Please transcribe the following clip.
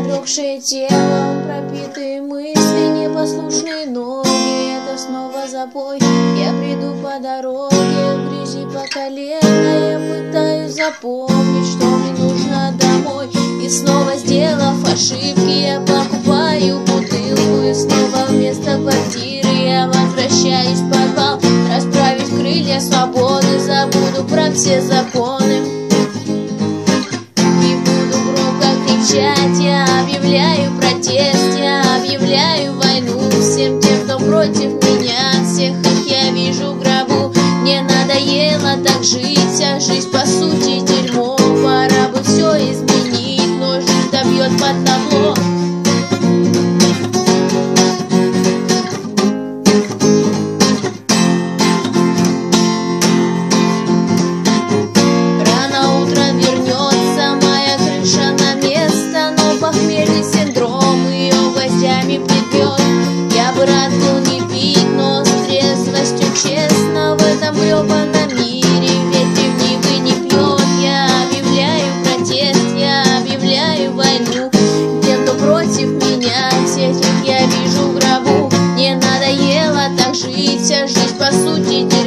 продрогшее тело, пропитые мысли, непослушные ноги. Это снова запой, я бреду по дороге, в грязи по колено. Я пытаюсь запомнить, что мне нужно домой. И снова, сделав ошибки, я покупаю бутылку. И снова вместо квартиры я возвращаюсь в подвал. Расправив крылья свободы, забуду про все законы. Я объявляю протест, я объявляю войну всем тем, кто против меня. Всех их я вижу в гробу. Мне надоело так жить, а жизнь по сути дерьмо. Пора бы все изменить, но жизнь добьет под табло. Похмельный синдром ее гвоздями прибьет. Я бы рад был не пить, но с трезвостью честно в этом гребаном мире ведь ревнивый не пьет. Я объявляю протест, я объявляю войну тем, кто против меня. Всех их я вижу в гробу. Мне надоело так жить, а жизнь по сути